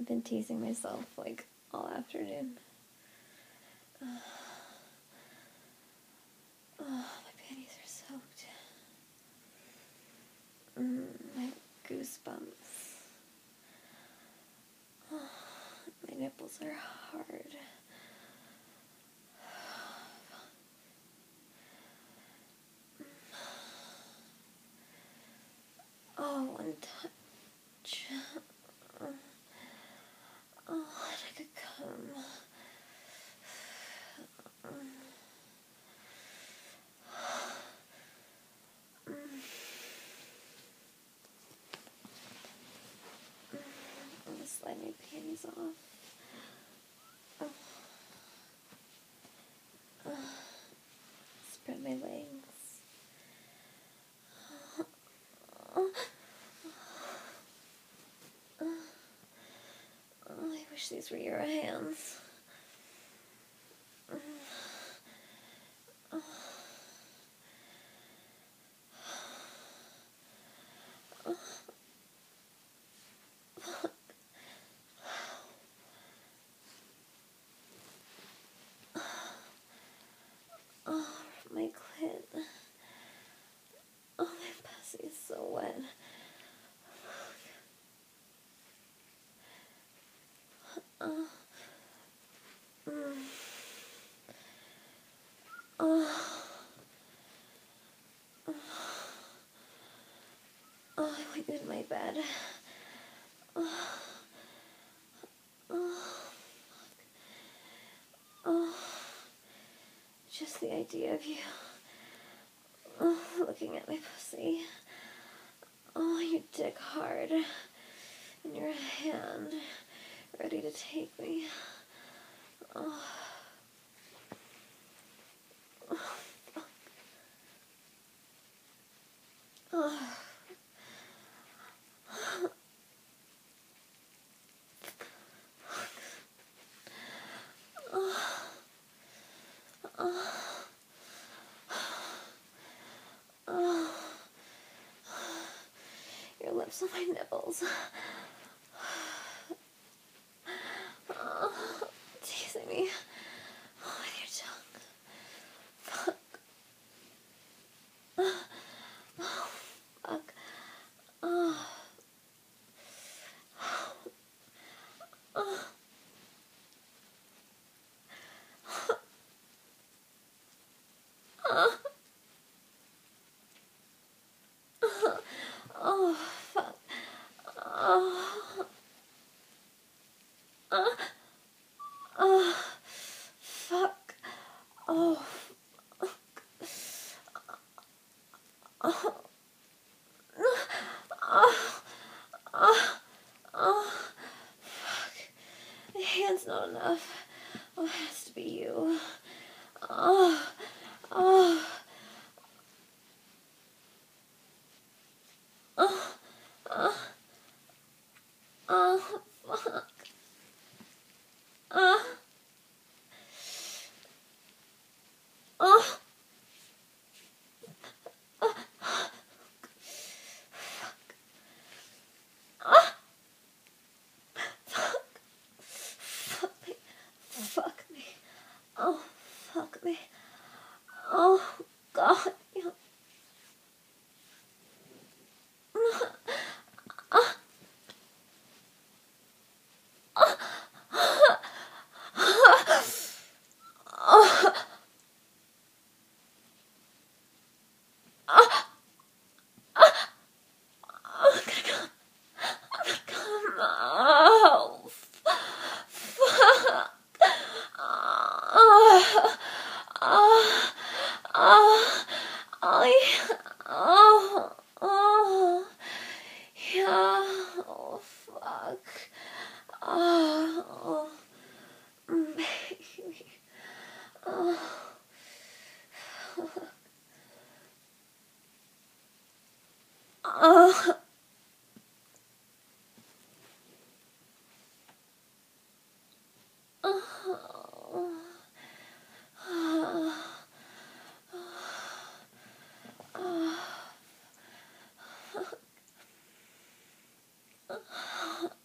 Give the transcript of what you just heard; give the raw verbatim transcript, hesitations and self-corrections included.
I've been teasing myself like all afternoon. Uh, oh, my panties are soaked. Mm, I have goosebumps. Oh, my nipples are hard. Oh, one touch. Oh, I could come. I'm gonna slide my panties off. Oh. Oh. Spread my legs. Oh. Oh. Oh, I wish these were your hands. Oh. Oh. Oh, my clit. Oh, my pussy is so wet. Oh. Mm. Oh. Oh. Oh, I want you in my bed. Oh. Oh. Oh. Just the idea of you oh, looking at my pussy. Oh, your dick hard. In your hand. Ready to take me. Oh. Oh. Oh. Oh. Oh. Your lips on my nipples. Oh. Teasing me. Oh, with your tongue. Fuck. Oh, fuck. Oh. Oh. Oh. Oh, fuck. Oh. Oh. Oh. Fuck. Oh. Oh. Oh. Oh. Oh. Fuck. My hand's not enough. Oh, it has to be you. Oh. Oh. Oh. Oh. Oh. Fuck. Oh. Oh. Fuck me. Fuck me. Oh, fuck me. Oh, God. I'm gonna come. I'm gonna come. Oh, fuck. Oh, oh, oh, oh, yeah. Oh, oh, yeah. Oh, fuck. Oh, oh, baby. Oh, oh. Oh.